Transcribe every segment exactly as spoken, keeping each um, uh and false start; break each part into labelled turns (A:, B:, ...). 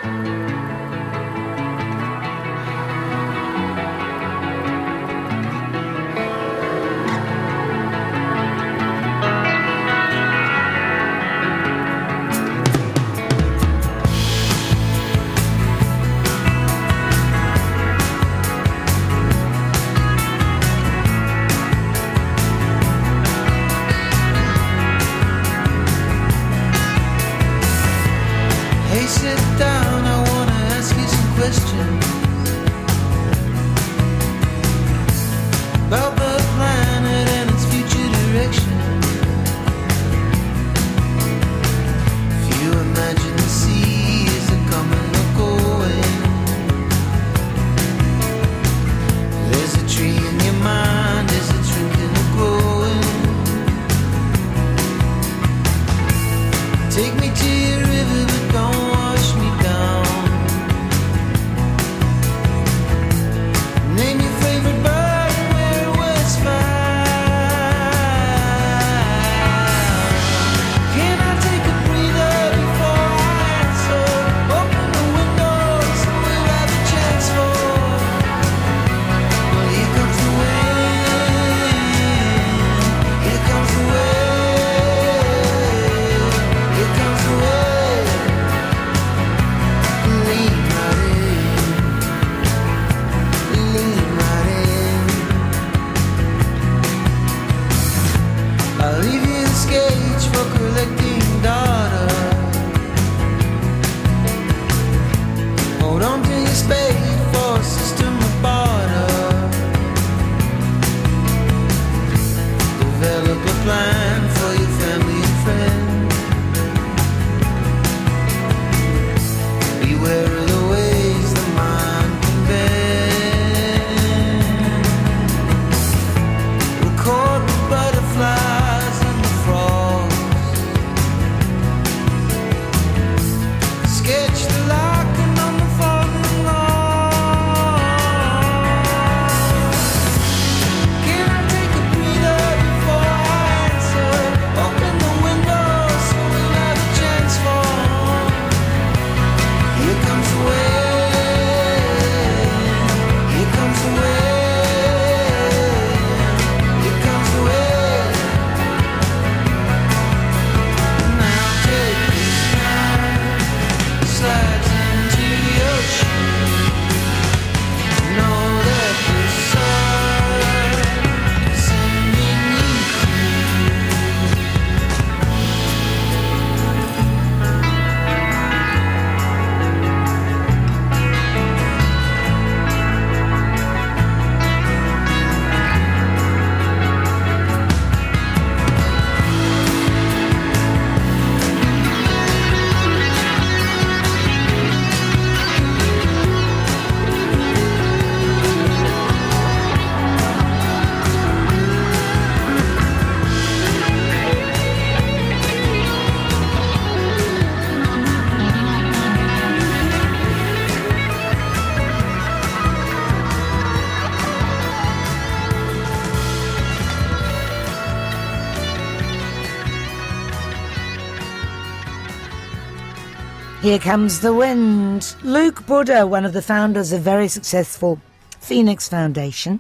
A: Here Comes the Wind. Luke Buddha, one of the founders of very successful Phoenix Foundation,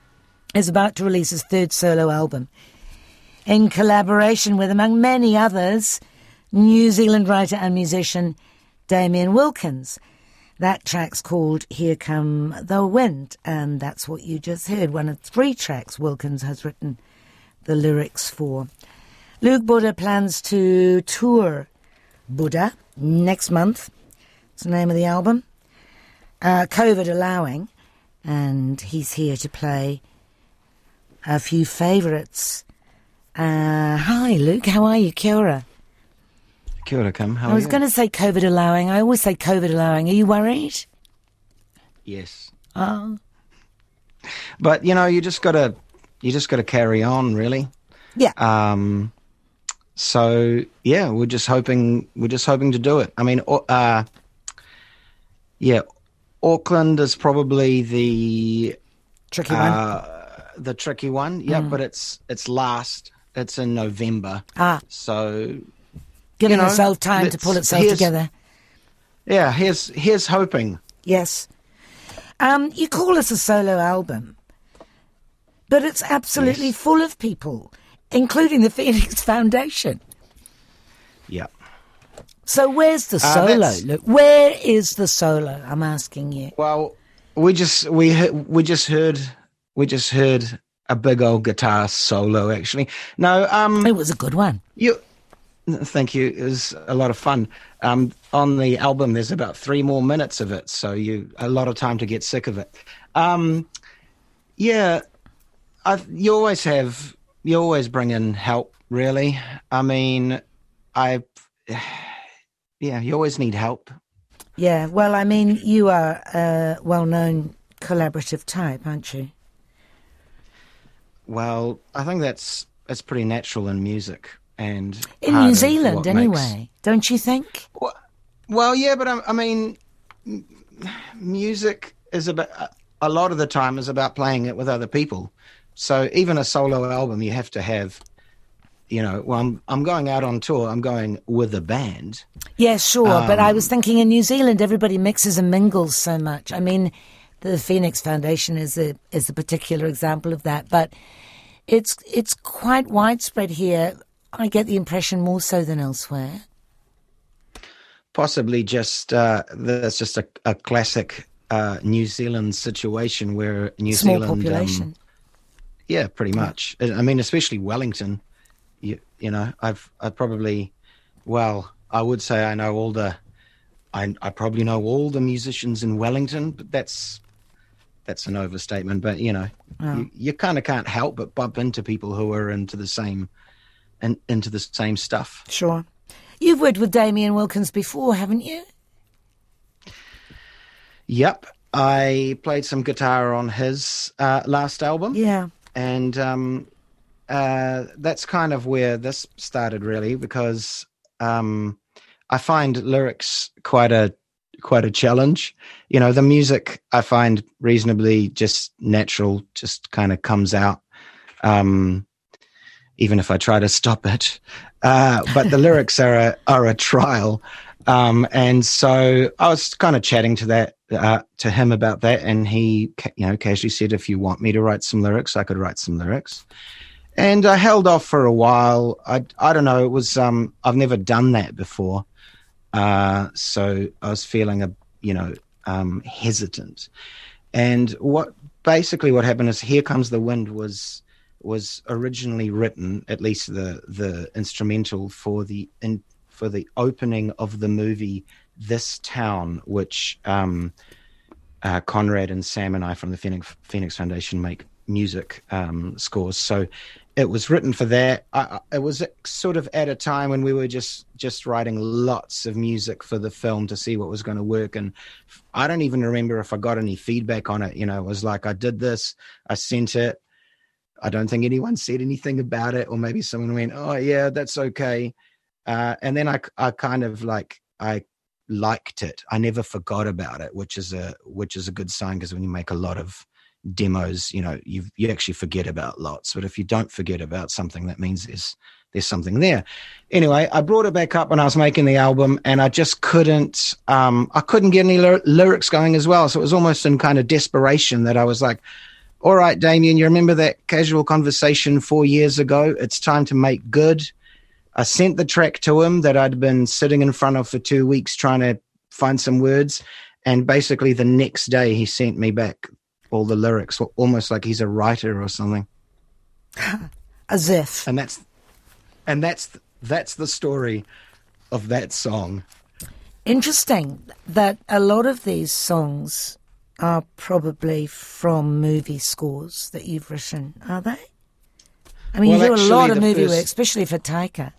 A: is about to release his third solo album in collaboration with, among many others, New Zealand writer and musician Damien Wilkins. That track's called Here Come the Wind, and that's what you just heard, one of three tracks Wilkins has written the lyrics for. Luke Buddha plans to tour Buddha next month. It's the name of the album. Uh, COVID allowing, and he's here to play a few favourites. Uh, hi, Luke. How are you? Kia ora.
B: Kia ora, Kim. How are
A: I was
B: you?
A: going to say COVID allowing. I always say COVID allowing. Are you worried?
B: Yes.
A: Oh.
B: But, you know, you just got to you just got to carry on, really.
A: Yeah.
B: Um. So, yeah, we're just hoping we're just hoping to do it. I mean, uh, yeah, Auckland is probably the
A: tricky
B: uh,
A: one.
B: The tricky one, yeah, mm. but it's it's last. It's in November.
A: Ah.
B: So,
A: giving
B: you know,
A: itself time to pull itself together.
B: yeah, here's here's hoping.
A: Yes. Um, you call this a solo album, but it's absolutely
B: Yes.
A: full of people, including the Phoenix Foundation.
B: Yeah.
A: So where's the
B: Uh,
A: solo?
B: that's-
A: Look, where is the solo? I'm asking you.
B: Well, we just we he- we just heard we just heard a big old guitar solo. Actually, no. Um,
A: It was a good one.
B: you. Thank you. It was a lot of fun. Um, on the album, there's about three more minutes of it, so you a lot of time to get sick of it. Um, yeah, I, you always have. You always bring in help. Really, I mean, I. Yeah, you always need help.
A: Yeah, well, I mean, you are a well-known collaborative type, aren't you?
B: Well, I think that's that's pretty natural in music and
A: In
B: part
A: New
B: of
A: Zealand,
B: what
A: anyway,
B: makes-
A: don't you think?
B: Well, well, yeah, but I, I mean, m- music is about a lot of the time is about playing it with other people. So even a solo album, you have to have, you know, well, I'm I'm going out on tour. I'm going with a band.
A: Yeah, sure, but I was
B: Um,
A: thinking in New Zealand, everybody mixes and mingles so much. I mean, the Phoenix Foundation is a is a particular example of that, but it's it's quite widespread here. I get the impression more so than elsewhere.
B: Possibly just uh, that's just a, a classic uh, New Zealand situation where New
A: Small
B: Zealand,
A: population.
B: Um, yeah, pretty much. I I mean, especially Wellington. You, you know, I've I probably, well, I would say I know all the, I I probably know all the musicians in Wellington, but that's that's an overstatement. But you know,
A: Oh.
B: you, you kind of can't help but bump into people who are into the same, and into the same stuff.
A: Sure. You've worked with Damien Wilkins before, haven't you?
B: Yep, I played some guitar on his uh, last album.
A: Yeah.
B: And um, uh, that's kind of where this started, really, because um, I find lyrics quite a quite a challenge. You know, the music I find reasonably just natural, just kind of comes out, um, even if I try to stop it. Uh, but the lyrics are a are a trial, um, and so I was kind of chatting to that uh, to him about that, and he, ca- you know, casually said, "If you want me to write some lyrics, I could write some lyrics." And I held off for a while. I I don't know. It was um, I've never done that before, uh, so I was feeling a you know um, hesitant. And what basically what happened is, "Here Comes the Wind" was was originally written, at least the the instrumental, for the in, for the opening of the movie This Town, which um, uh, Conrad and Sam and I from the Phoenix, Phoenix Foundation make music um, scores. So it was written for that. I, I, it was sort of at a time when we were just just writing lots of music for the film to see what was going to work. And I don't even remember if I got any feedback on it. You know, it was like, I did this, I sent it. I don't think anyone said anything about it, or maybe someone went, "Oh yeah, that's okay." Uh, and then I, I kind of like, I liked it. I never forgot about it, which is a, which is a good sign, because when you make a lot of demos, you know, you you actually forget about lots. But if you don't forget about something, that means there's, there's something there. Anyway, I brought it back up when I was making the album, and I just couldn't, um, I couldn't get any ly- lyrics going as well. So it was almost in kind of desperation that I was like, "All right, Damien, you remember that casual conversation four years ago? It's time to make good." I sent the track to him that I'd been sitting in front of for two weeks trying to find some words. And basically the next day he sent me back all the lyrics, almost like he's a writer or something.
A: As if.
B: And that's, and that's, that's the story of that song.
A: Interesting that a lot of these songs are probably from movie scores that you've written, are they? I mean,
B: Well,
A: you do a
B: actually,
A: lot of
B: the
A: movie
B: first-
A: work, especially for Taika.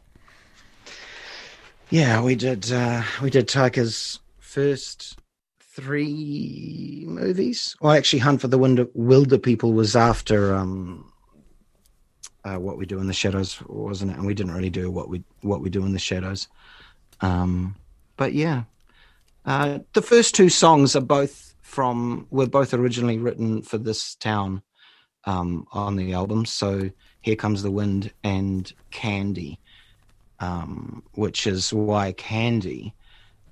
B: Yeah, we did, uh, we did Taika's first three movies. Well, actually, Hunt for the Wilder, Wilder People was after um, uh, What We Do in the Shadows, wasn't it? And we didn't really do what we what we do in the shadows. Um, but yeah, uh, the first two songs are both from were both originally written for This Town um, on the album. So Here Comes the Wind and Candy, um, which is why Candy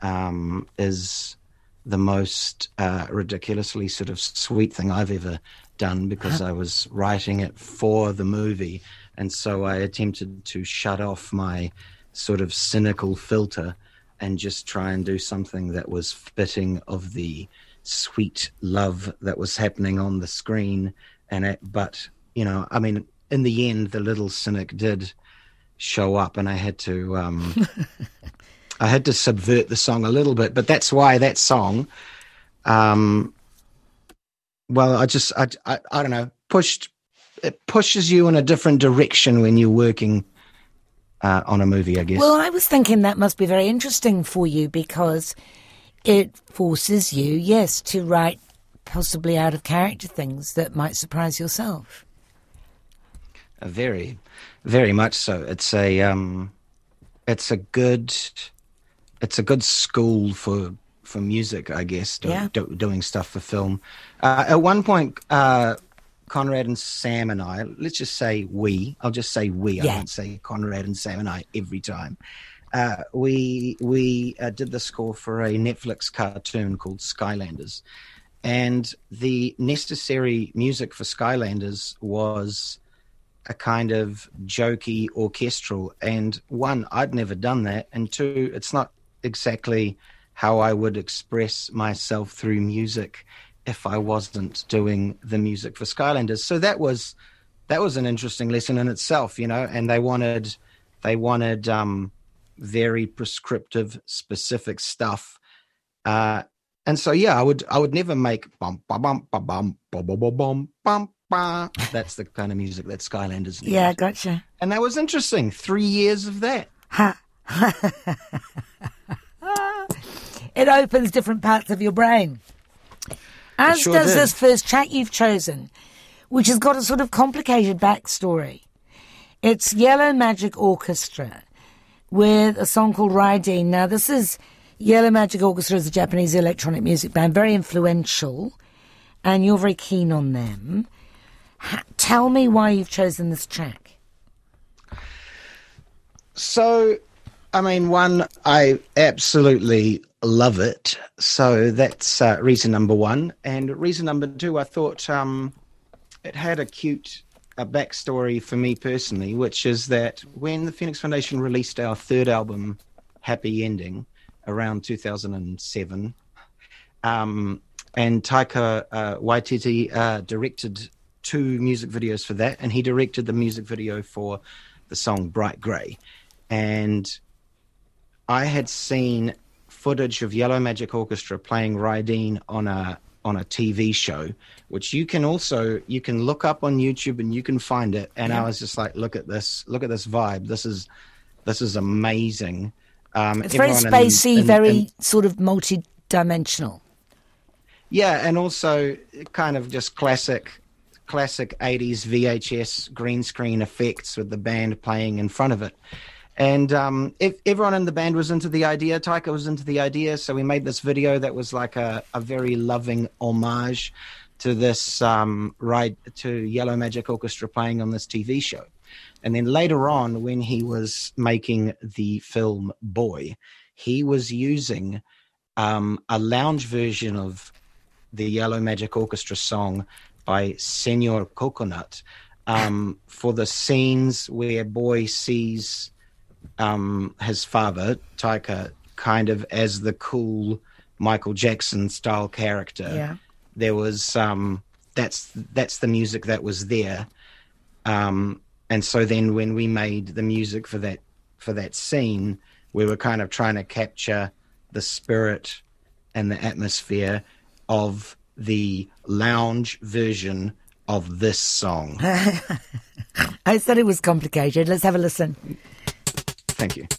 B: um, is the most uh, ridiculously sort of sweet thing I've ever done, because I was writing it for the movie, and so I attempted to shut off my sort of cynical filter and just try and do something that was fitting of the sweet love that was happening on the screen. And it, but you know, I mean, in the end, the little cynic did show up, and I had to um, I had to subvert the song a little bit. But that's why that song, um, well, I just I, I I don't know, pushed it pushes you in a different direction when you're working uh, on a movie, I guess.
A: Well, I was thinking that must be very interesting for you, because it forces you, yes, to write possibly out of character things that might surprise yourself.
B: Uh, very, very much so. It's a um, it's a good it's a good school for for music, I guess. Do,
A: Yeah.
B: do, doing stuff for film. Uh, at one point, uh, Conrad and Sam and I, let's just say we. I'll just say we.
A: Yeah.
B: I won't say Conrad and Sam and I every time. Uh, we we uh, did the score for a Netflix cartoon called Skylanders, and the necessary music for Skylanders was a kind of jokey orchestral. And one, I'd never done that, and two, it's not exactly how I would express myself through music if I wasn't doing the music for Skylanders. So that was that was an interesting lesson in itself, you know. And they wanted they wanted um, very prescriptive, specific stuff. Uh, and so yeah, I would I would never make bum bum bum bum bum bum bum bum bum. That's the kind of music that Skylanders need.
A: Yeah, gotcha.
B: And that was interesting. Three years of that.
A: Ha. It opens different parts of your brain. As
B: sure
A: does
B: did.
A: this first track you've chosen, which has got a sort of complicated backstory. It's Yellow Magic Orchestra with a song called Raideen. Now, this is Yellow Magic Orchestra is a Japanese electronic music band, very influential, and you're very keen on them. Ha- tell me why you've chosen this track.
B: So, I mean, one, I absolutely love it. So that's uh, reason number one. And reason number two, I thought um, it had a cute a backstory for me personally, which is that when the Phoenix Foundation released our third album, Happy Ending, around two thousand seven, um, and Taika uh, Waititi uh, directed two music videos for that, and he directed the music video for the song Bright Grey. And I had seen footage of Yellow Magic Orchestra playing Raideen on a on a T V show, which you can also you can look up on YouTube and you can find it. And
A: Yeah.
B: I was just like, look at this, look at this vibe. This is this is amazing. Um,
A: It's very
B: everyone in-
A: spacey,
B: in-
A: very
B: in-
A: sort of multi-dimensional.
B: Yeah, and also kind of just classic, classic eighties V H S green screen effects with the band playing in front of it. And um, if everyone in the band was into the idea, Taika was into the idea, so we made this video that was like a, a very loving homage to this um, ride to Yellow Magic Orchestra playing on this T V show. And then later on, when he was making the film Boy, he was using um, a lounge version of the Yellow Magic Orchestra song by Senor Coconut um, for the scenes where Boy sees um, his father, Taika, kind of as the cool Michael Jackson style character.
A: Yeah.
B: There was um, that's that's the music that was there. Um, and so then when we made the music for that for that scene, we were kind of trying to capture the spirit and the atmosphere of the lounge version of this song.
A: I said it was complicated. Let's have a listen.
B: Thank you.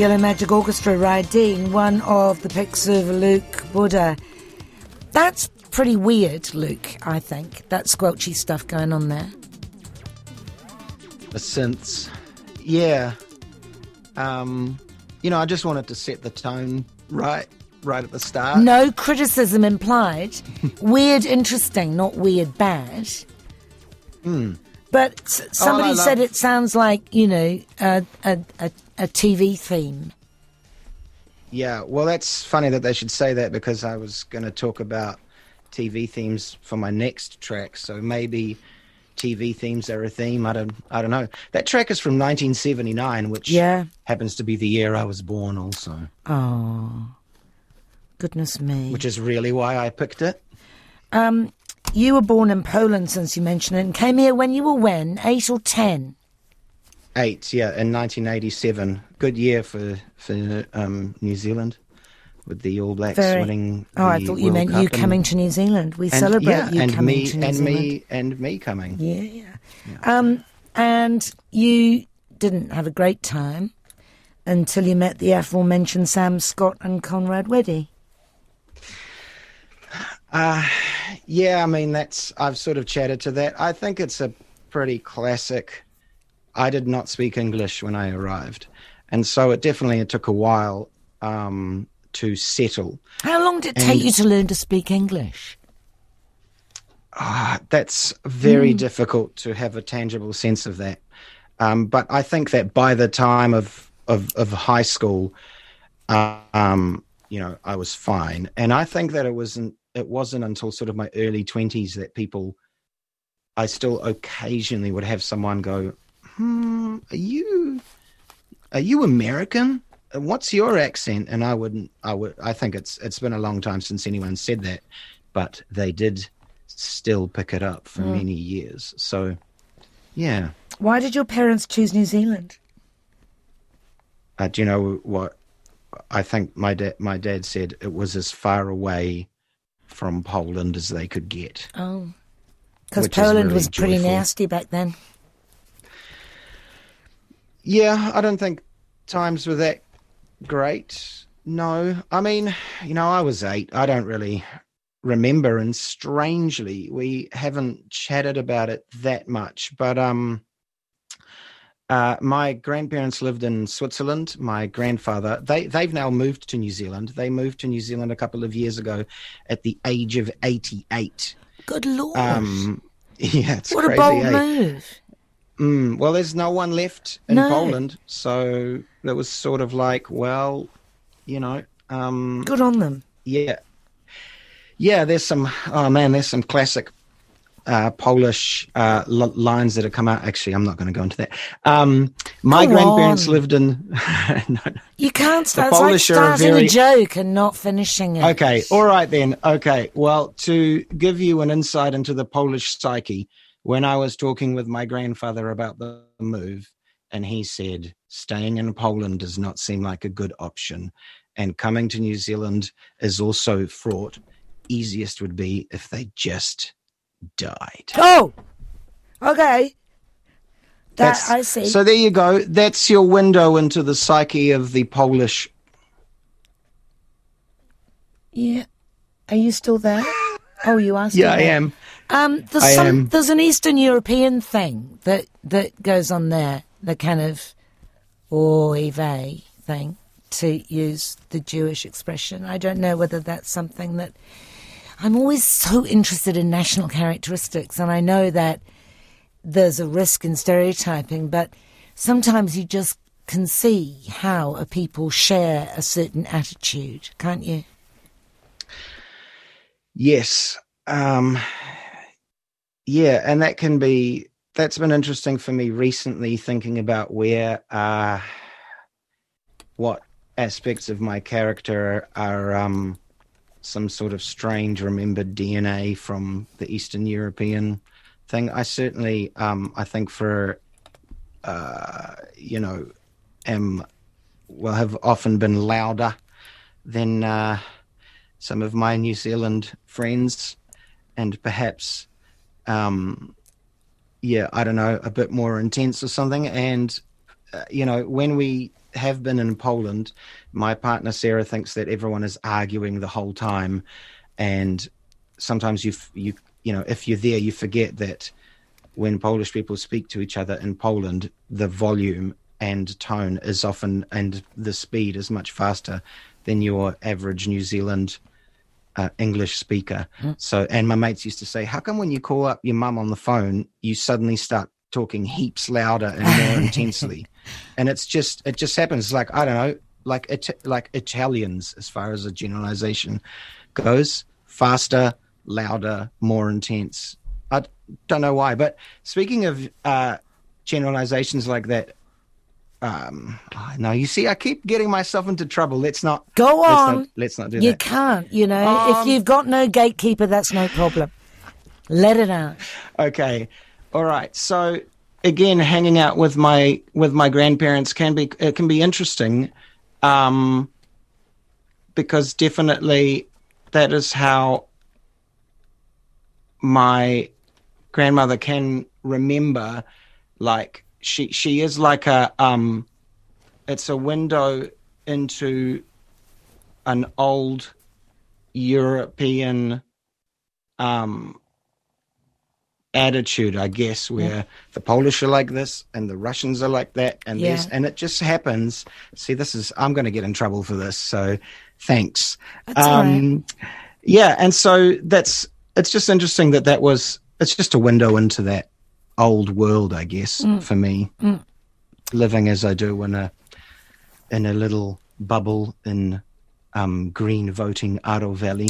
A: Yellow Magic Orchestra, Raideen, one of the picks of Luke Buddha. That's pretty weird, Luke, I think, that squelchy stuff going on there.
B: The synths. Yeah. Um, you know, I just wanted to set the tone right, right at the start.
A: No criticism implied. Weird, interesting, not weird, bad.
B: Mm.
A: But s- somebody
B: oh,
A: said
B: love-
A: it sounds like, you know, a, a, a, a T V theme.
B: Yeah, well, that's funny that they should say that, because I was going to talk about T V themes for my next track. So maybe T V themes are a theme. I don't, I don't know. That track is from nineteen seventy-nine, which
A: Yeah.
B: happens to be the year I was born also.
A: Oh, goodness me.
B: Which is really why I picked it.
A: Um, you were born in Poland, since you mentioned it, and came here when you were when? Eight or ten?
B: Eight, yeah, in nineteen eighty-seven. Good year for for um, New Zealand, with the All Blacks
A: Very-
B: winning.
A: Oh, I
B: the
A: thought you
B: World
A: meant
B: Cup
A: you
B: and-
A: coming to New Zealand. We
B: and,
A: celebrate
B: yeah,
A: you
B: and
A: coming
B: me,
A: to New
B: and
A: Zealand.
B: me and me coming.
A: Yeah, yeah. Um, and you didn't have a great time until you met the aforementioned Sam Scott and Conrad Weddy.
B: Uh, yeah, I mean, that's, I've sort of chatted to that. I think it's a pretty classic. I did not speak English when I arrived. And so it definitely it took a while um, to settle.
A: How long did it
B: And-
A: take you to learn to speak English?
B: Ah, that's very
A: Mm.
B: difficult to have a tangible sense of that. Um, but I think that by the time of, of, of high school, uh, um, you know, I was fine. And I think that it wasn't, it wasn't until sort of my early twenties that people, I still occasionally would have someone go, hmm, are you, are you American? What's your accent? And I wouldn't, I would, I think it's, it's been a long time since anyone said that, but they did still pick it up for
A: Mm.
B: many years. So, yeah.
A: Why did your parents choose New Zealand?
B: Uh, do you know what? I think my dad, my dad said it was as far away from Poland as they could get.
A: Oh, because
B: Which is
A: Poland
B: really
A: was pretty
B: joyful.
A: nasty back then.
B: Yeah, I don't think times were that great. No, I mean, you know, I was eight. I don't really remember, and strangely, we haven't chatted about it that much. But um, uh, my grandparents lived in Switzerland. My grandfather, they they've now moved to New Zealand. They moved to New Zealand a couple of years ago, at the age of eighty-eight.
A: Good Lord.
B: Um, yeah, it's
A: what
B: crazy.
A: a bold
B: eh?
A: move.
B: Mm, well, there's no one left in
A: No.
B: Poland, so it was sort of like, well, you know, um,
A: Good on them.
B: yeah, yeah. There's some, oh man, there's some classic uh, Polish uh, l- lines that have come out. Actually, I'm not going to go into that. Um, my
A: Go
B: grandparents
A: on.
B: lived in. no, no.
A: You can't start. It's like
B: Polish are a
A: starting
B: very-
A: a joke and not finishing it.
B: Okay, all right then. Okay, well, to give you an insight into the Polish psyche, when I was talking with my grandfather about the move, and he said, staying in Poland does not seem like a good option, and coming to New Zealand is also fraught. Easiest would be if they just died.
A: Oh, okay. That
B: That's-
A: I see.
B: So there you go. That's your window into the psyche of the Polish.
A: Yeah. Are you still there? Oh, you are still
B: Yeah, I
A: there.
B: am.
A: Um, there's
B: I
A: some.
B: am.
A: There's an Eastern European thing that that goes on there. The kind of oy vey thing, to use the Jewish expression. I don't know whether that's something that. I'm always so interested in national characteristics, and I know that there's a risk in stereotyping, but sometimes you just can see how a people share a certain attitude, can't you?
B: Yes. Um, yeah, and that can be, that's been interesting for me recently, thinking about where, uh, what aspects of my character are um, some sort of strange remembered D N A from the Eastern European thing. I certainly, um, I think for, uh, you know, am, well, have often been louder than uh, some of my New Zealand friends, and perhaps, um, yeah, I don't know, a bit more intense or something. And uh, you know, when we have been in Poland, my partner Sarah thinks that everyone is arguing the whole time, and sometimes you f- you you know, if you're there, you forget that when Polish people speak to each other in Poland, the volume and tone is often, and the speed is much faster than your average New Zealand uh, English speaker. Mm. So, and my mates used to say, how come when you call up your mum on the phone, you suddenly start talking heaps louder and more intensely? And it's just, it just happens. Like, I don't know, like, it, like Italians, as far as a generalization goes, faster, louder, more intense. I don't know why, but speaking of uh, generalizations like that, um, oh, no, you see, I keep getting myself into trouble. Let's not
A: go on.
B: Let's not, let's not do
A: you
B: that.
A: You can't, you know.
B: Um,
A: if you've got no gatekeeper, that's no problem. Let it out.
B: Okay, all right. So again, hanging out with my with my grandparents can be it can be interesting, um, because definitely that is how my grandmother can remember, like she she is like a um it's a window into an old European um attitude, I guess, where yeah. the Polish are like this and the Russians are like that, and yeah. there's and it just happens. See, this is I'm going to get in trouble for this, so thanks.
A: That's um all right.
B: Yeah, and so that's it's just interesting that that was it's just a window into that old world, I guess, mm. for me, mm. living as I do in a in a little bubble in um, green voting Aro Valley.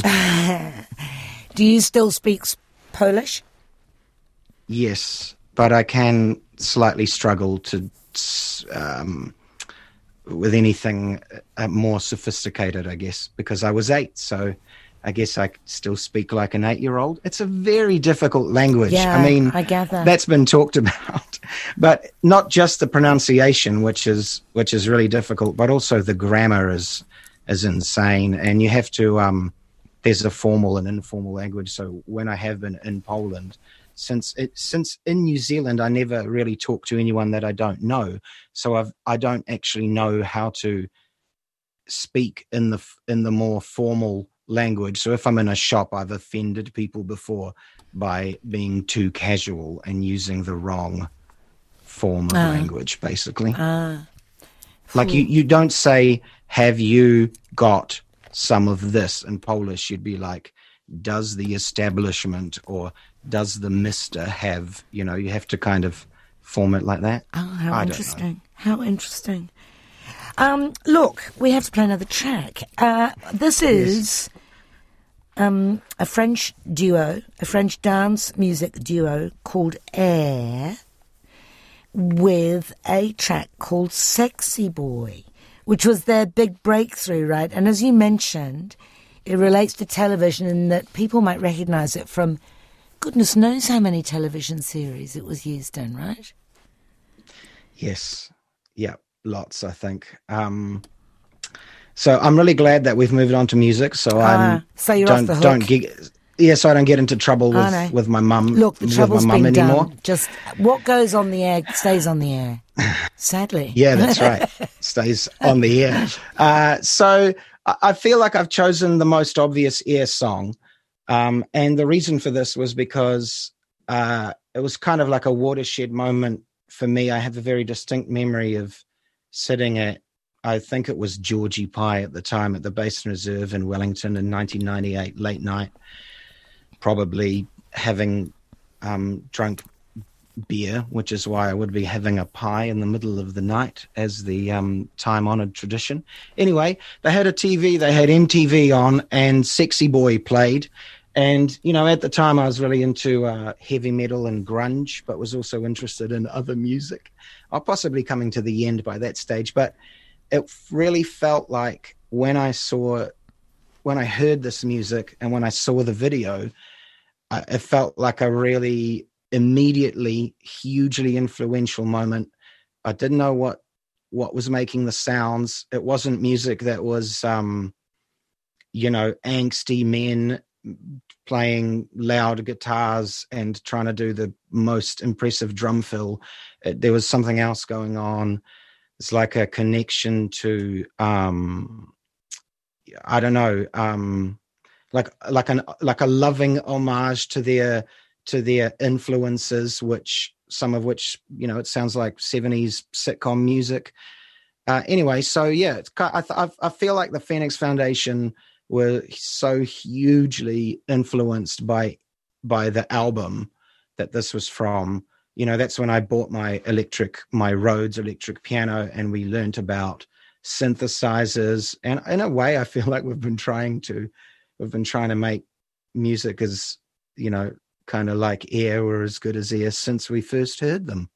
A: Do you still speak Polish?
B: Yes, but I can slightly struggle to um, with anything uh, more sophisticated, I guess, because I was eight, so I guess I still speak like an eight-year-old. It's a very difficult language.
A: Yeah,
B: I mean,
A: I gather.
B: That's been talked about, but not just the pronunciation, which is which is really difficult, but also the grammar is is insane. And you have to. Um, there's a formal and informal language. So when I have been in Poland, since it since in New Zealand, I never really talk to anyone that I don't know. So I've I don't actually know how to speak in the in the more formal language. So if I'm in a shop, I've offended people before by being too casual and using the wrong form of uh, language, basically.
A: Uh,
B: like you, you don't say, have you got some of this in Polish? You'd be like, does the establishment or does the mister have, you know, you have to kind of form it like that.
A: Oh, how I interesting. How interesting. Um, look, we have to play another track. Uh, this is yes. um, a French duo, a French dance music duo called Air, with a track called Sexy Boy, which was their big breakthrough, right? And as you mentioned, it relates to television in that people might recognise it from goodness knows how many television series it was used in, right?
B: Yes. Yeah. Lots, I think. Um, so I'm really glad that we've moved on to music. So I
A: ah, so you're
B: don't
A: off the hook.
B: don't get yeah, so I don't get into trouble with, oh, no. with my mum.
A: Look, the trouble's
B: been
A: anymore. done. Just what goes on the air stays on the air. Sadly.
B: Yeah, that's right. Stays on the air. Uh, so I feel like I've chosen the most obvious Air song, um, and the reason for this was because uh, it was kind of like a watershed moment for me. I have a very distinct memory of sitting at, I think it was Georgie Pie at the time, at the Basin Reserve in Wellington in nineteen ninety-eight, late night, probably having um, drunk beer, which is why I would be having a pie in the middle of the night as the um, time-honoured tradition. Anyway, they had a T V, they had M T V on, and Sexy Boy played. And, you know, at the time I was really into uh, heavy metal and grunge, but was also interested in other music. I'm possibly coming to the end by that stage, but it really felt like when I saw, when I heard this music and when I saw the video, uh, it felt like a really immediately hugely influential moment. I didn't know what, what was making the sounds. It wasn't music that was, um, you know, angsty men playing loud guitars and trying to do the most impressive drum fill. It, there was something else going on. it's like a connection to um, I don't know, um, like like an like a loving homage to their to their influences, which some of which, you know, it sounds like seventies sitcom music. Uh, anyway, so yeah, it's, I, I I feel like the Phoenix Foundation were so hugely influenced by by the album that this was from. You know, that's when I bought my electric, my Rhodes electric piano, and we learned about synthesizers. And in a way, I feel like we've been trying to, we've been trying to make music as, you know, kind of like air or as good as air since we first heard them.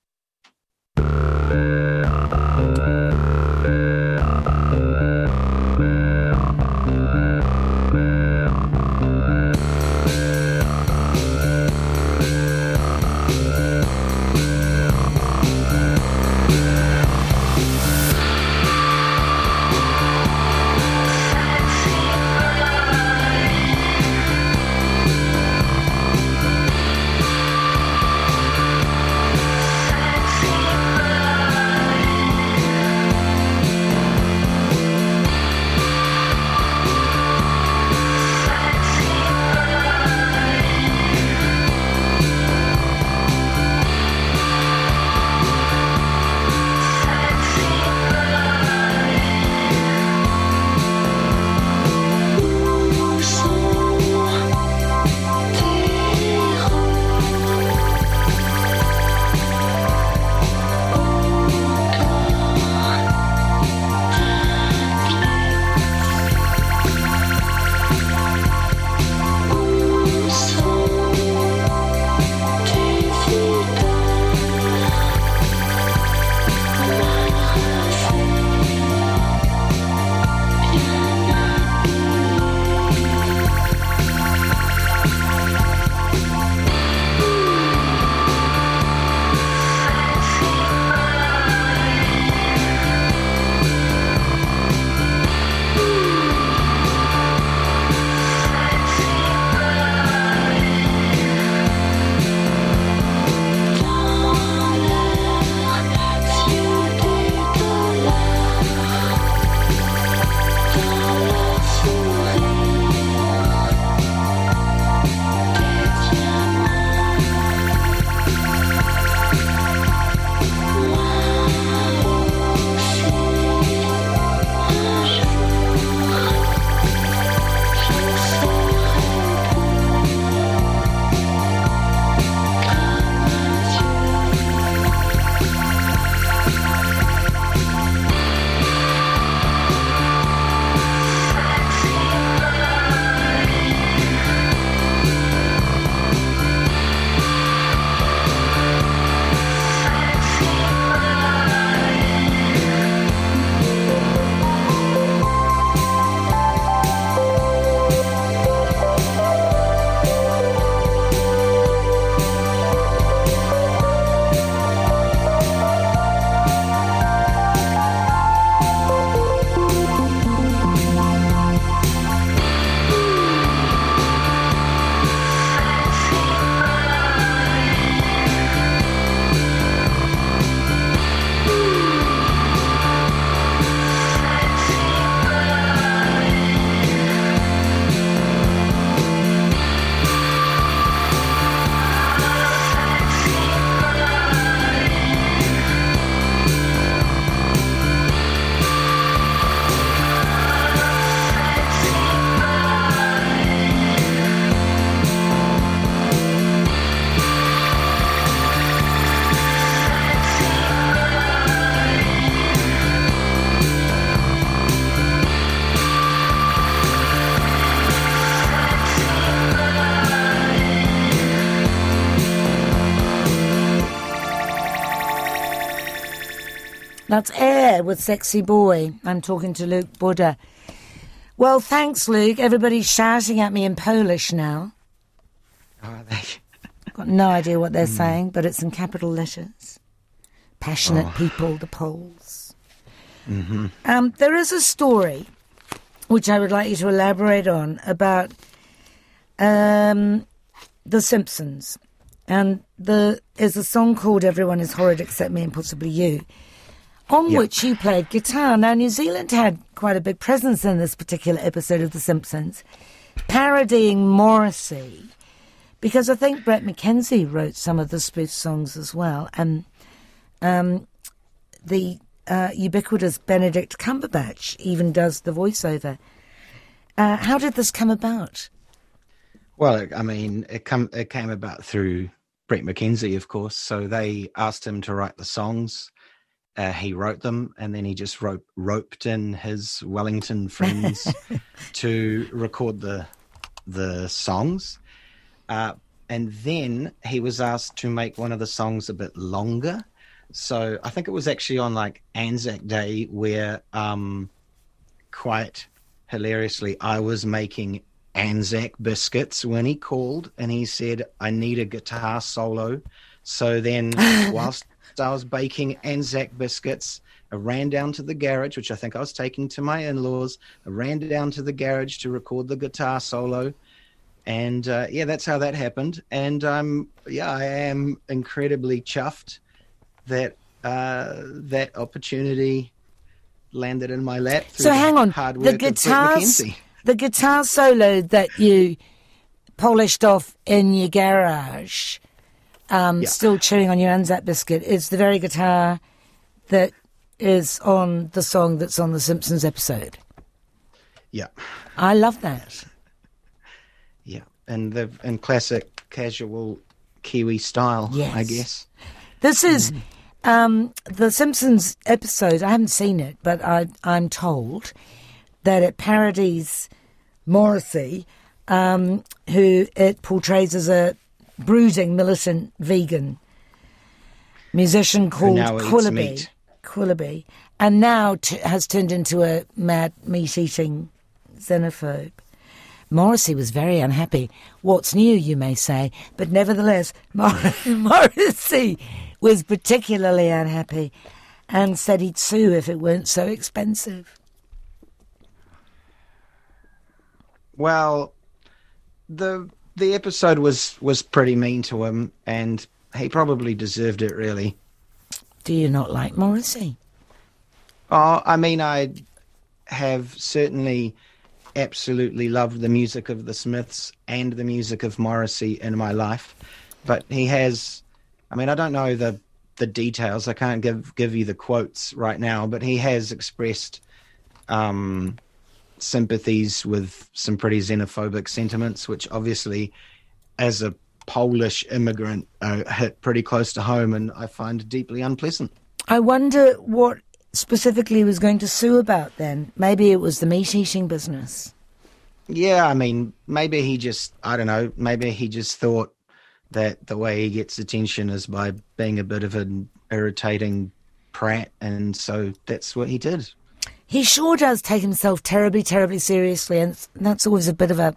A: That's Air with Sexy Boy. I'm talking to Luke Buddha. Well, thanks, Luke. Everybody's shouting at me in Polish now.
B: Oh, they...
A: Got no idea what they're mm. saying, but it's in capital letters. Passionate oh. people, the Poles.
B: Mm-hmm.
A: Um, there is a story which I would like you to elaborate on about um, The Simpsons. And there is a song called Everyone is Horrid Except Me and Possibly You. on
B: Yep.
A: which you played guitar. Now, New Zealand had quite a big presence in this particular episode of The Simpsons, parodying Morrissey, because I think Brett McKenzie wrote some of the spoof songs as well, and um, the uh, ubiquitous Benedict Cumberbatch even does the voiceover. Uh, how did this come about?
B: Well, I mean, it come it came about through Brett McKenzie, of course. So they asked him to write the songs. Uh, he wrote them, and then he just rope, roped in his Wellington friends to record the the songs. Uh, and then he was asked to make one of the songs a bit longer. So I think it was actually on like Anzac Day where, um, quite hilariously, I was making Anzac biscuits when he called and he said, I need a guitar solo. So then whilst I was baking Anzac biscuits, I ran down to the garage, which I think I was taking to my in-laws. I ran down to the garage to record the guitar solo. And uh, yeah, that's how that happened. And um, yeah, I am incredibly chuffed that uh, that opportunity landed in my lap.
A: So hang on,
B: hard work
A: the
B: of Brett
A: guitars,
B: McKenzie.
A: the guitar solo that you polished off in your garage, um,
B: Yeah.
A: still chewing on your Anzac biscuit, is the very guitar that is on the song that's on the Simpsons episode.
B: Yeah,
A: I love that.
B: yeah, and the in classic casual Kiwi style,
A: Yes.
B: I guess.
A: This is um, the Simpsons episode. I haven't seen it, but I, I'm told that it parodies Morrissey, um, who it portrays as a brooding, militant vegan musician called
B: now eats
A: Quillaby.
B: meat.
A: Quillaby, and now t- has turned into a mad meat-eating xenophobe. Morrissey was very unhappy. What's new, you may say, but nevertheless, Mor- Morrissey was particularly unhappy and said he'd sue if it weren't so expensive.
B: Well, the the episode was was pretty mean to him, and he probably deserved it, really.
A: Do you not like Morrissey?
B: Oh, I mean, I have certainly absolutely loved the music of the Smiths and the music of Morrissey in my life, but he has, I mean, I don't know the the details. I can't give give you the quotes right now, but he has expressed um, sympathies with some pretty xenophobic sentiments, which obviously, as a Polish immigrant, uh, hit pretty close to home, and I find deeply unpleasant.
A: I wonder what specifically he was going to sue about then. Maybe it was the meat-eating business.
B: Yeah, I mean, maybe he just, I don't know, maybe he just thought that the way he gets attention is by being a bit of an irritating prat, and so that's what he did.
A: He sure does take himself terribly, terribly seriously, and that's always a bit of a,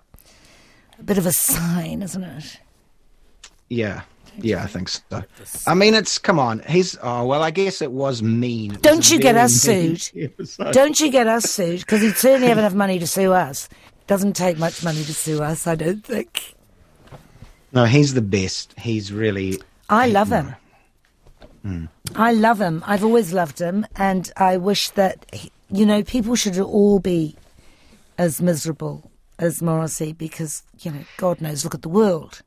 A: a bit of a sign, isn't it?
B: Yeah, yeah, I think so. I mean, it's, come on, he's, oh, well, I guess it was mean. It
A: Don't
B: was a
A: you get
B: very
A: us
B: mean
A: sued.
B: episode.
A: Don't you get us sued, because he'd certainly have enough money to sue us. Doesn't take much money to sue us, I don't think.
B: No, he's the best. He's really...
A: I love him.
B: Mm.
A: I love him. I've always loved him, and I wish that, he, you know, people should all be as miserable as Morrissey, because, you know, God knows, look at the world.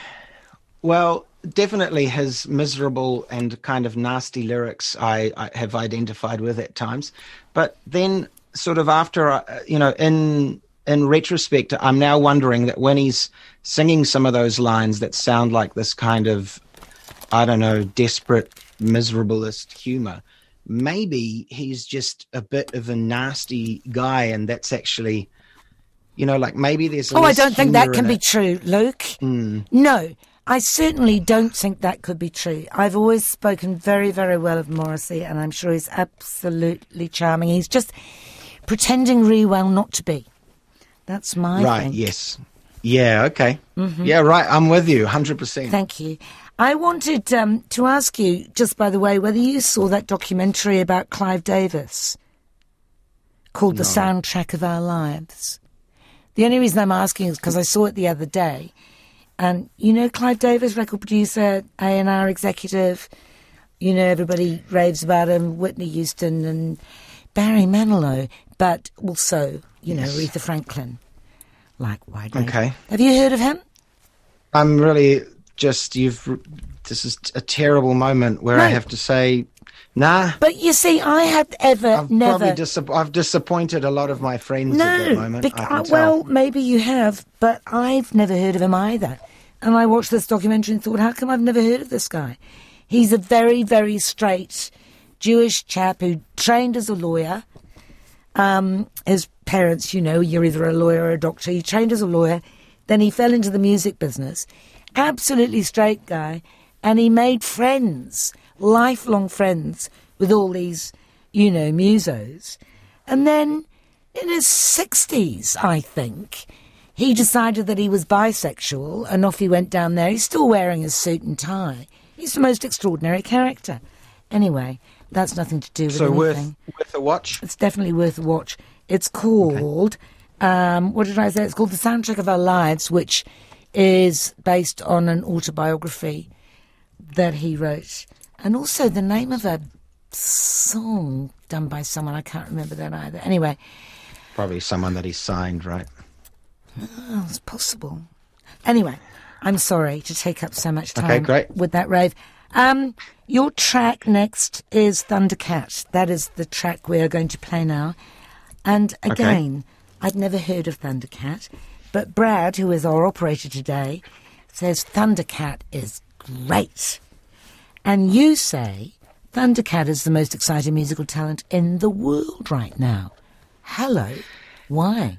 B: Well, definitely his miserable and kind of nasty lyrics I, I have identified with at times. But then sort of after, uh, you know, in in retrospect, I'm now wondering that when he's singing some of those lines that sound like this kind of, I don't know, desperate, miserablest humor, maybe he's just a bit of a nasty guy, and that's actually, you know, like maybe there's
A: Oh, I
B: less
A: don't think that
B: humour
A: can
B: in
A: be
B: it.
A: true, Luke.
B: Mm.
A: No, I certainly don't think that could be true. I've always spoken very, very well of Morrissey, and I'm sure he's absolutely charming. He's just pretending really well not to be. That's my
B: Right,
A: thing.
B: yes. Yeah, okay.
A: Mm-hmm.
B: Yeah, right, I'm with you, one hundred percent.
A: Thank you. I wanted um, to ask you, just by the way, whether you saw that documentary about Clive Davis called The
B: No.
A: Soundtrack of Our Lives. The only reason I'm asking is because I saw it the other day. And you know Clive Davis, record producer, A and R executive, You know, everybody raves about him, Whitney Houston and Barry Manilow, but also, you know,
B: Yes.
A: Aretha Franklin. Like, why don't
B: Okay.
A: Have you heard of him?
B: I'm really just, you've, this is a terrible moment where
A: No.
B: I have to say, nah.
A: But you see, I had ever
B: I've
A: never...
B: probably dis- I've disappointed a lot of my friends
A: no,
B: at that moment.
A: bec-
B: I can
A: uh,
B: tell.
A: well, maybe you have, but I've never heard of him either. And I watched this documentary and thought, how come I've never heard of this guy? He's a very, very straight Jewish chap who trained as a lawyer. Um, his parents, you know, you're either a lawyer or a doctor. He trained as a lawyer. Then he fell into the music business. Absolutely straight guy. And he made friends, lifelong friends, with all these, you know, musos. And then in his sixties, I think, he decided that he was bisexual, and off he went down there. He's still wearing his suit and tie. He's the most extraordinary character. Anyway, that's nothing to do with
B: So
A: anything.
B: worth, worth a watch?
A: It's definitely worth a watch. It's called, um, what did I say? It's called The Soundtrack of Our Lives, which is based on an autobiography that he wrote. And also the name of a song done by someone, I can't remember that either. Anyway.
B: Probably someone that he signed, right?
A: Oh, it's possible. Anyway, I'm sorry to take up so much time
B: Okay, great.
A: with that rave. Um, your track next is Thundercat. That is the track we are going to play now. And again, I'd never heard of Thundercat, but Brad, who is our operator today, says Thundercat is great. And you say Thundercat is the most exciting musical talent in the world right now. Hello. Why?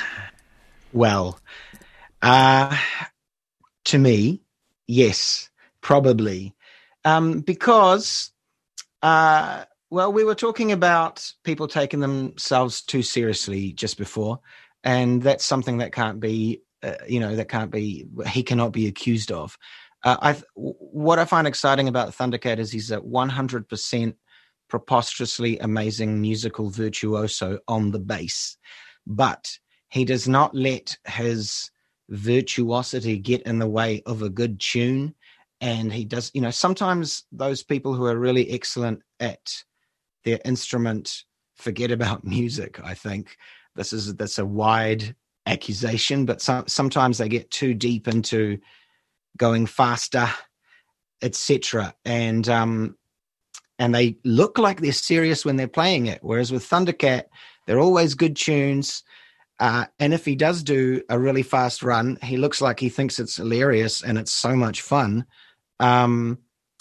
B: Well, uh, to me, yes, probably. Um, because, uh, well, we were talking about people taking themselves too seriously just before, and that's something that can't be, uh, you know, that can't be, he cannot be accused of. Uh, I th- what I find exciting about Thundercat is he's a one hundred percent preposterously amazing musical virtuoso on the bass, but he does not let his virtuosity get in the way of a good tune. And he does, you know, sometimes those people who are really excellent at their instrument forget about music. I think this is, that's a wide accusation, but some, sometimes they get too deep into going faster, et cetera. And, um, and they look like they're serious when they're playing it. Whereas with Thundercat, they're always good tunes. Uh, and if he does do a really fast run, he looks like he thinks it's hilarious and it's so much fun. Um,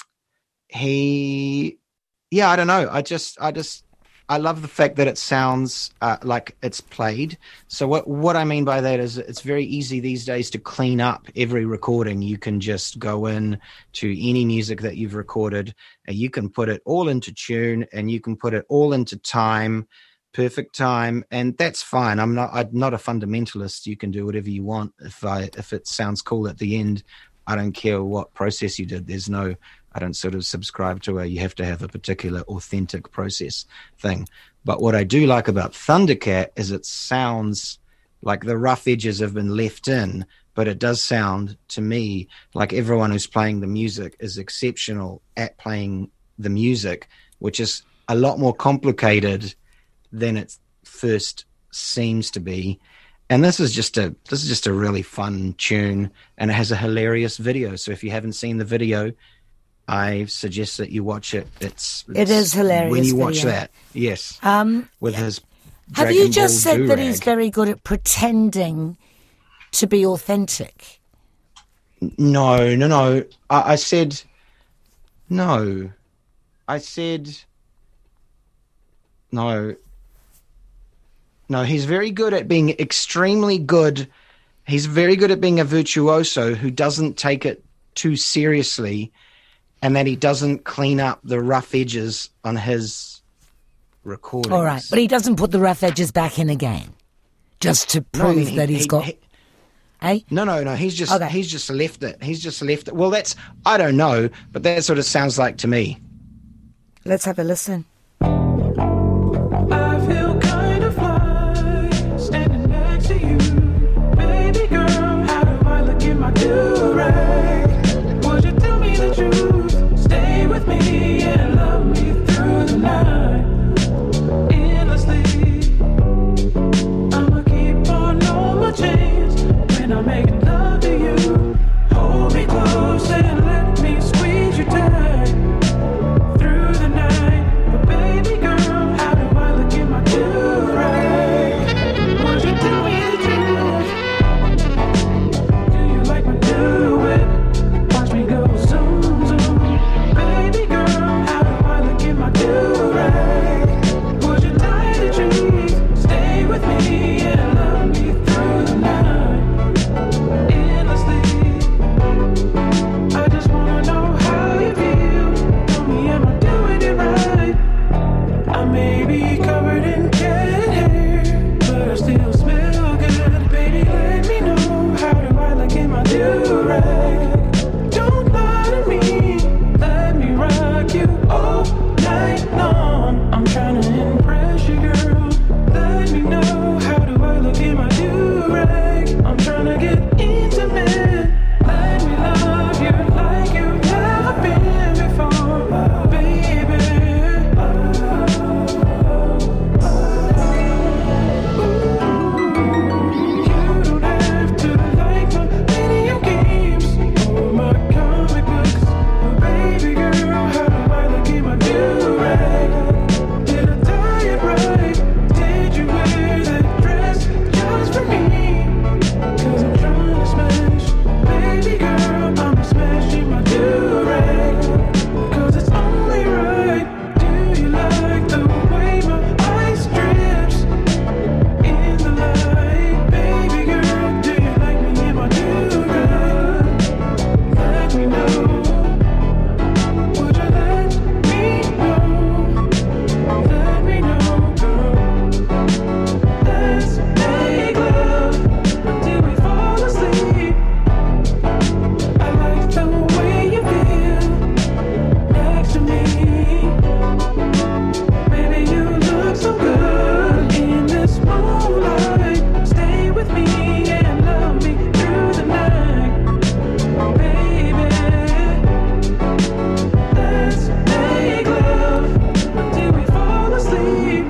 B: he, yeah, I don't know. I just, I just, I love the fact that it sounds uh, like it's played. So what, what I mean by that is it's very easy these days to clean up every recording. You can just go in to any music that you've recorded and you can put it all into tune and you can put it all into time, perfect time. And that's fine. I'm not, I'm not a fundamentalist. You can do whatever you want. If I, if it sounds cool at the end, I don't care what process you did. There's no, I don't sort of subscribe to a, you have to have a particular authentic process thing. But what I do like about Thundercat is it sounds like the rough edges have been left in, but it does sound to me like everyone who's playing the music is exceptional at playing the music, which is a lot more complicated than it first seems to be. And this is just a this is just a really fun tune, and it has a hilarious video. So if you haven't seen the video, I suggest that you watch it. It's, it's
A: It is hilarious
B: when you watch
A: video.
B: that. Yes,
A: Um,
B: with his.
A: have
B: Dragon
A: you just
B: Ball
A: said that he's
B: do-rag.
A: very good at pretending to be authentic?
B: No, no, no. I, I said no. I said no. No, he's very good at being extremely good. He's very good at being a virtuoso who doesn't take it too seriously, and that he doesn't clean up the rough edges on his recordings.
A: All right, but he doesn't put the rough edges back in again, just to
B: No, I
A: prove
B: mean, he-
A: that he's
B: he-
A: got...
B: he-
A: eh?
B: No, no, no. He's just
A: Okay.
B: he's just left it. He's just left it. Well, that's I don't know, but that sort of sounds like to me.
A: Let's have a listen.
C: I feel kind of fly standing next to you, baby girl. How do I look in my do-rag? Would you tell me the truth? Stay with me and and I'm making love to you. Hold me close and let me squeeze you tight through the night. But baby girl, how do I look in my do-rag? Would you tell me the truth? Do you like my do-it? Watch me go zoom, zoom. Baby girl, how do I look in my do-rag? Would you light a tree? Stay with me and love me through the night, endlessly. I just wanna know how you feel. Tell me, am I doing it right? I may be covered in cat hair, but I still smell good. Baby, let me know, how do I look in my do-rag? Don't lie to me, let me rock you all night long. I'm trying to impress you, girl. Let me know, how do I look in my do-rag? I'm trying to get intimate. Let me love you like you've never been before, baby. Ooh, you don't have to like my video games or my comic books, but baby girl, how do I look in my do-rag? Did I tie it right? Did you wear that dress just for me? Cause I'm trying to smash, baby girl, I'm smashing my do-rag. Cause it's only right. Do you like the way my ice drips in the light? Baby girl, do you like me in my do-rag? Let me know. Would you let me know? Let me know, girl. Let's make love until we fall asleep. I like the way you feel next to me. Baby, you look so good in this moonlight. Stay with me and love me through the night, baby. Let's make love until we fall asleep.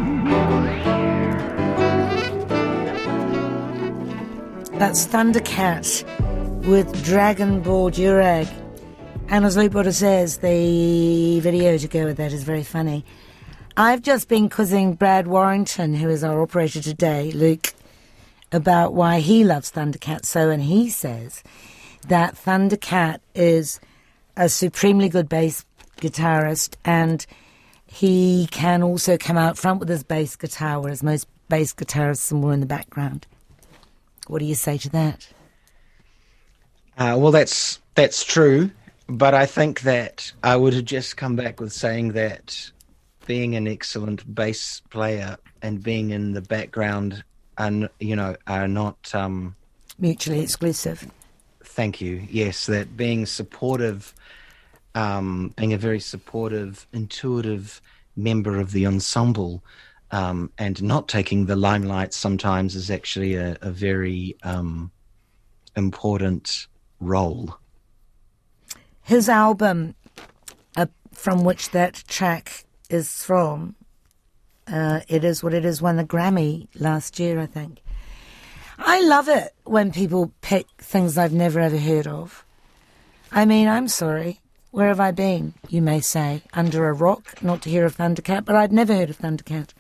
A: That's Thundercat with Dragon Ball Durag. And as Luke Butter says, the video to go with that is very funny. I've just been quizzing Brad Warrington, who is our operator today, Luke, about why he loves Thundercat so, and he says that Thundercat is a supremely good bass guitarist, and he can also come out front with his bass guitar, whereas most bass guitarists are more in the background. What do you say to that?
B: Uh, well, that's that's true, but I think that I would have just come back with saying that being an excellent bass player and being in the background, and you know, are not. Um,
A: Mutually exclusive.
B: Thank you. Yes, that being supportive, um, being a very supportive, intuitive member of the ensemble, um, and not taking the limelight sometimes is actually a, a very um, important role.
A: His album, uh, from which that track is from, uh, It Is What It Is, won the Grammy last year, I think. I love it when people pick things I've never ever heard of. I mean, I'm sorry. Where have I been, you may say? Under a rock, not to hear of Thundercat, but I'd never heard of Thundercat.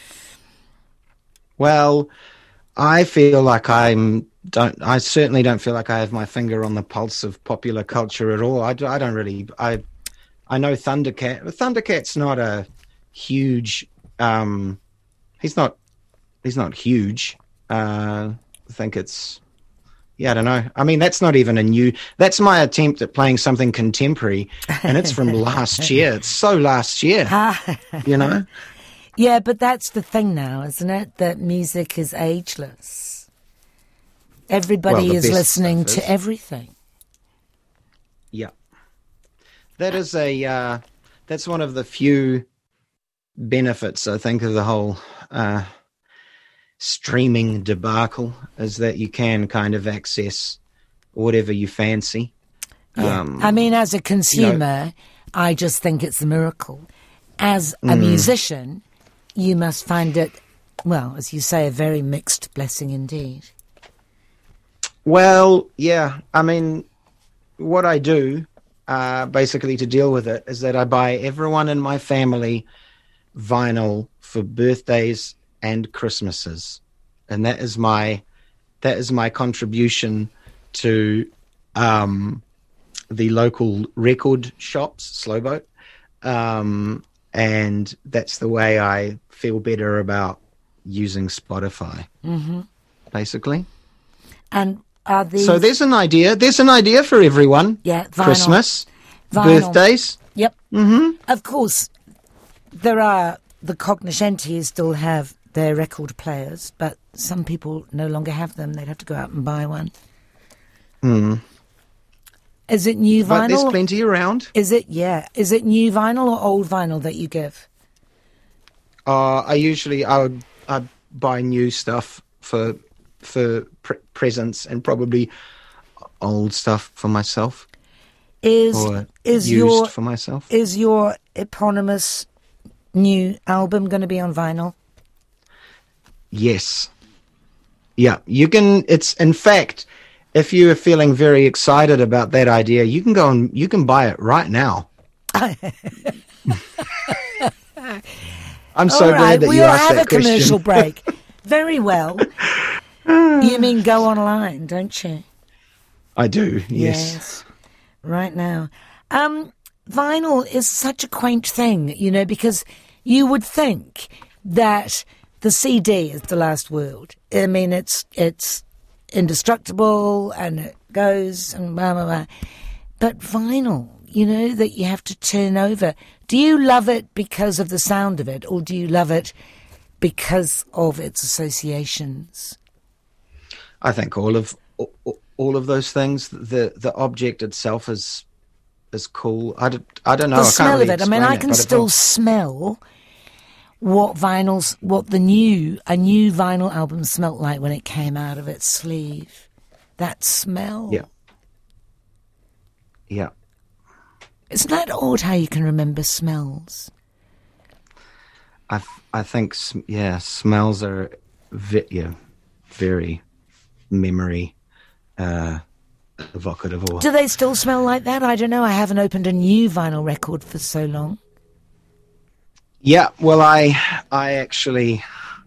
B: Well, I feel like I'm don't. I certainly don't feel like I have my finger on the pulse of popular culture at all. I, do, I don't really. I I know Thundercat. Thundercat's not a huge. Um, he's not. He's not huge. Uh, I think it's. Yeah, I don't know. I mean, that's not even a new... That's my attempt at playing something contemporary, and it's from last year. It's so last year, you know?
A: Yeah, but that's the thing now, isn't it? That music is ageless. Everybody
B: Well, the
A: is
B: best
A: listening
B: stuff
A: to
B: is.
A: everything.
B: Yeah. That is a... Uh, that's one of the few benefits, I think, of the whole... Uh, streaming debacle, is that you can kind of access whatever you fancy.
A: Yeah.
B: Um,
A: I mean, as a consumer,
B: you know,
A: I just think it's a miracle. As a
B: Mm.
A: musician, you must find it, well, as you say, a very mixed blessing indeed.
B: Well, yeah. I mean, what I do uh, basically to deal with it is that I buy everyone in my family vinyl for birthdays and Christmases, and that is my that is my contribution to um, the local record shops, Slowboat, um, and that's the way I feel better about using Spotify,
A: Mm-hmm.
B: basically.
A: And are these...
B: So there's an idea. There's an idea for everyone.
A: Yeah, vinyl.
B: Christmas,
A: Vinyl.
B: birthdays.
A: Yep.
B: Mm-hmm.
A: Of course, there are the cognoscenti who still have their record players, but some people no longer have them. They'd have to go out and buy one.
B: Mm.
A: Is it new
B: But there's
A: vinyl?
B: plenty around.
A: Is it, yeah. Is it new vinyl or old vinyl that you give?
B: Uh, I usually I would I buy new stuff for for pre- presents and probably old stuff for myself
A: Is
B: or
A: is
B: used
A: your
B: for myself.
A: is your eponymous new album going to be on vinyl?
B: Yes. Yeah, you can. It's in fact, if you are feeling very excited about that idea, you can go and you can buy it right now. I'm so
A: All right,
B: glad that
A: we'll
B: you asked
A: have
B: that
A: a commercial
B: question.
A: break. Very well. You mean go online, don't you?
B: I do. Yes.
A: Right now. Um, vinyl is such a quaint thing, you know, because you would think that the C D is the last word. I mean, it's it's indestructible and it goes and blah, blah, blah. But vinyl, you know, that you have to turn over. Do you love it because of the sound of it, or do you love it because of its associations?
B: I think all of all of those things. The the object itself is is cool. I, d- I don't know.
A: The
B: I can't
A: smell
B: really
A: of it. I mean,
B: explain
A: I
B: it,
A: can
B: but it
A: still
B: will.
A: smell what vinyls, what the new, a new vinyl album smelt like when it came out of its sleeve. That smell.
B: Yeah. Yeah.
A: Isn't that odd how you can remember smells?
B: I, f- I think sm- yeah, smells are vi- yeah, very memory uh, evocative. Or
A: Do they still smell like that? I don't know. I haven't opened a new vinyl record for so long.
B: yeah, well, I I actually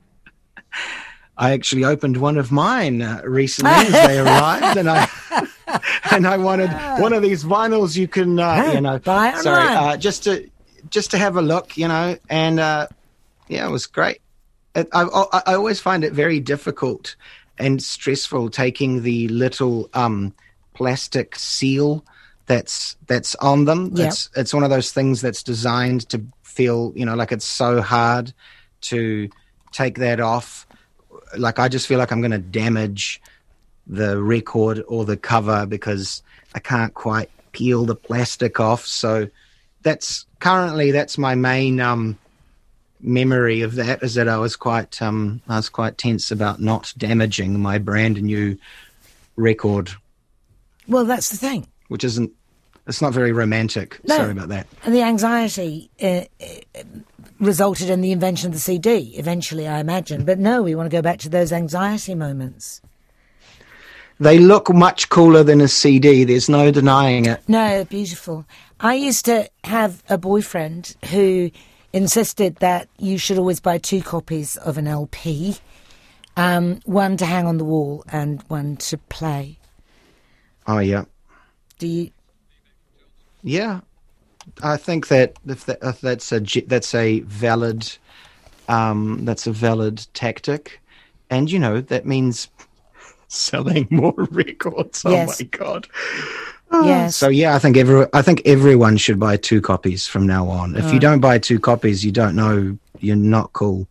B: I actually opened one of mine uh, recently as they arrived, and I and I wanted one of these vinyls. You can uh, you know,
A: Buy it
B: sorry,
A: online.
B: uh, just to just to have a look, you know, and uh, yeah, it was great. It, I, I I always find it very difficult and stressful taking the little um, plastic seal that's that's on them.
A: Yep.
B: It's it's one of those things that's designed to feel, you know, like it's so hard to take that off. Like I just feel like I'm going to damage the record or the cover because I can't quite peel the plastic off. So that's currently that's my main um, memory of that, is that I was quite um, I was quite tense about not damaging my brand new record,
A: Well, that's the thing.
B: which isn't it's not very romantic.
A: No.
B: Sorry about that.
A: And the anxiety uh, uh, resulted in the invention of the C D, eventually, I imagine. But no, we want to go back to those anxiety moments.
B: They look much cooler than a C D. There's no denying it.
A: No, beautiful. I used to have a boyfriend who insisted that you should always buy two copies of an L P, um, one to hang on the wall and one to play.
B: Oh yeah.
A: Do you?
B: Yeah, I think that if, that, if that's a ge- that's a valid um, that's a valid tactic, and you know that means selling more records. Oh
A: Yes.
B: my god!
A: Yes.
B: So yeah, I think every I think everyone should buy two copies from now on. If you don't buy two copies, you don't know you're not cool.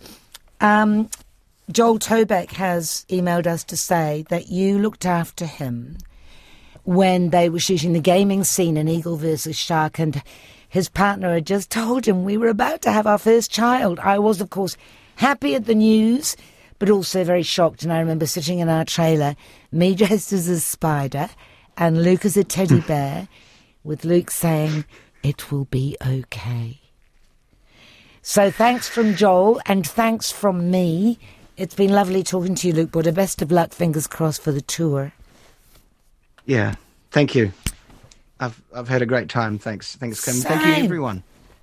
A: Um, Joel Tobeck has emailed us to say that you looked after him when they were shooting the gaming scene in Eagle versus Shark, and his partner had just told him we were about to have our first child. I was, of course, happy at the news, but also very shocked. And I remember sitting in our trailer, me dressed as a spider and Luke as a teddy bear, with Luke saying, "It will be okay." So thanks from Joel, and thanks from me. It's been lovely talking to you, Luke Buddha. Best of luck, fingers crossed, for the tour.
B: Yeah, thank you. I've I've had a great time. Thanks, thanks, Kim. Thank you,
A: Same.
B: everyone.